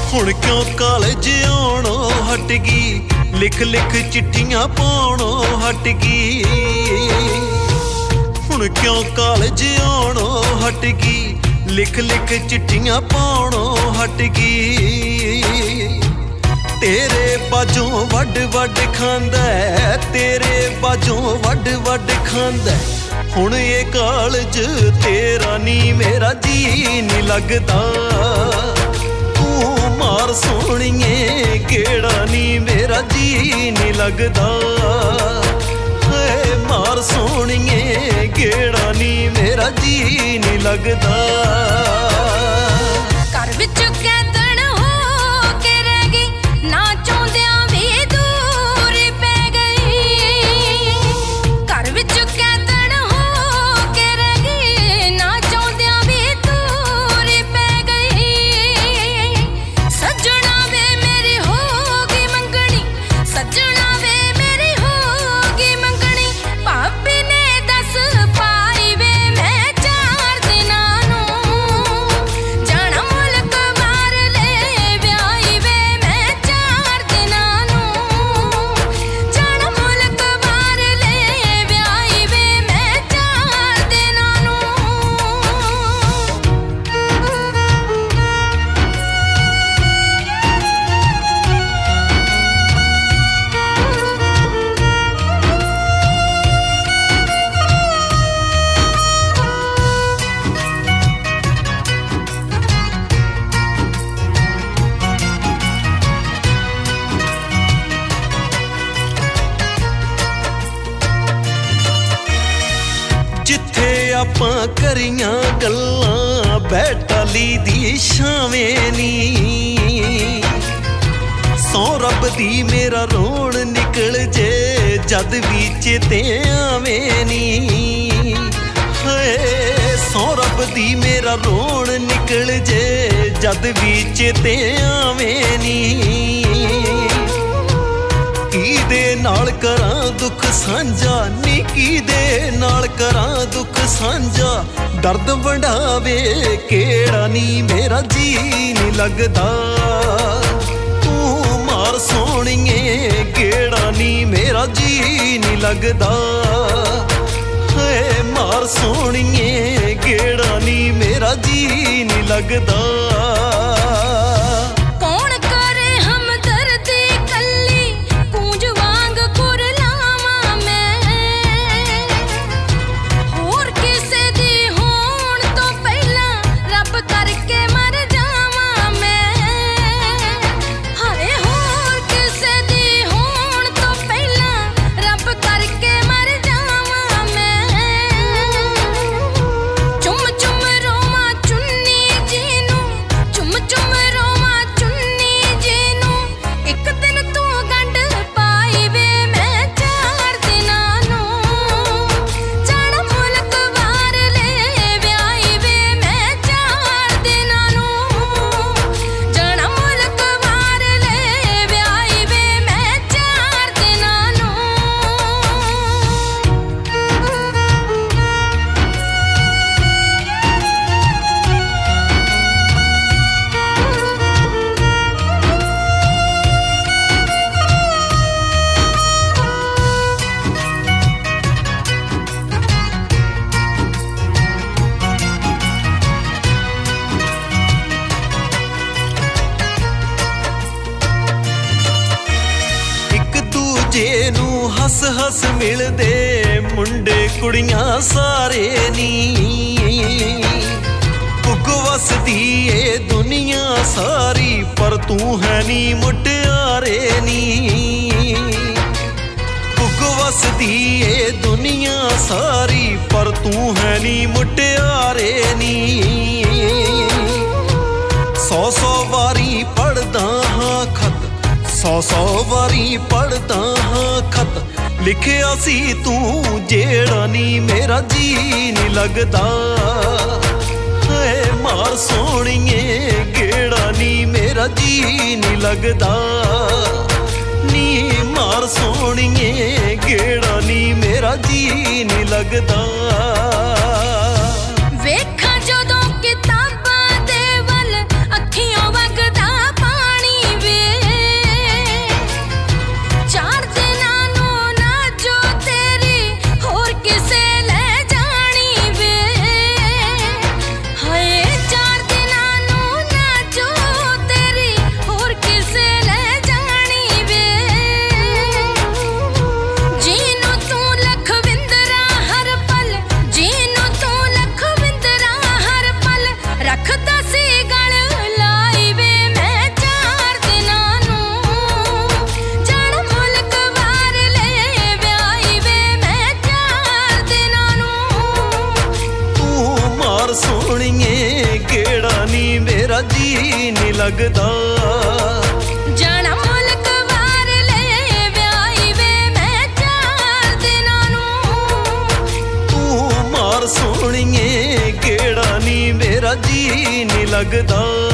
हुण क्यों कॉलेज आउणो हट गई, लिख लिख चिट्ठियां पाउणो हट गई। हुण क्यों कॉलेज आउणो हट गई, लिख लिख चिट्ठियां पाउणो हट गई। तेरे बाजों वड वड खांदा, तेरे बाजों वड वड खांदा। हुण ये कॉलेज तेरा नी मेरा जी नहीं लगदा। मार सोहणीए गेड़ा नी मेरा जी नहीं लगदा। है मार सोहणीए गेड़ा नी मेरा जी नहीं लगदा। घर विच कैदन हो के रह गई, ना चाहुंदियां भी दूर पै गई। घर विच कैदन हो के रह गई, ना चाहुंदियां भी दूर पै गई। सजना वे मेरी होगी मंगनी, सजना वे मेरी होगी मंगनी। भाभी ने दस पाई वे मैं 4 दिनां नूं, जाना मुल्क मार ले ब्याही वे मैं 4 दिनां नूं। जाना मुल्क मार ले ब्याही वे मैं 4 दिनां नूं। जिथे आपां करियां गल्लां बैठाली दी छावें नी। सौ रब दी मेरा रोण निकल जे जद भी चेते आवें नी। हाय सौ रब दी मेरा रोण निकल जे जद भी चेते आवें नी। किदे नाल करां दुख सांझा नी, किदे नाल करां दुख सांझा। दर्द वंडावे केड़ा नी मेरा जी नहीं लगदा। तू मार सोहणीए केड़ा नी मेरा जी नहीं लगदा। है मार सोहणीए केड़ा नी मेरा जी नहीं लगदा। कौन करे हमदर्दी कल्ली, कूंज वांग कुरलावां मैं। होर किसे दी होण तो पहला रब करके मर जावां मैं। हाय होर किसे दी होण तो पहला रब करके मर जावां मैं। चुम चुम रोवां चुन्नी जी नूं, चुम चुम रोवां चुन्नी जी नूं। एक दिन तू गंढ पाई वे मैं 4 दिनां नूं। जाना मुल्क वार ले ब्याही वे मैं 4 दिनां नूं। जाना मुल्क वार ले ब्याही वे मैं 4 दिनां नूं। एक दूजे नूं हस हस मिलदे मुंडे कुड़ियां सारे नी। पुग वसदी ए दुनिया सारी पर तू है नी मुटियारे नी। पुग वसदी ए दुनिया सारी पर तू है नी मुटियारे नी। 100 वारी पढ़दा हां खत, 100 वारी पढ़दा हां खत। लिखिया सी तू जेड़ा नी मेरा जी नहीं लगदा। है मार सोहणीए गेड़ा नी मेरा जी नहीं लगदा। नी मार सोहणीए गेड़ा नी मेरा जी नहीं लगदा। वेखा जदों किताबां दे वल अखियों वगदा पानी। ਮਾਰ ਸੋਹਣੀਏ ਗੇੜਾ ਨੀ ਮੇਰਾ ਜੀ ਨੀ ਲੱਗਦਾ ਜਾਣਾ ਮੁਲਕ ਵਾਰ ਲੈ ਵਿਆਹੀ ਵੇ ਮੈਂ 4 ਦਿਨਾਂ ਨੂੰ ਤੂੰ ਮਾਰ ਸੋਹਣੀਏ ਗੇੜਾ ਨੀ ਮੇਰਾ ਜੀ ਨੀ ਲੱਗਦਾ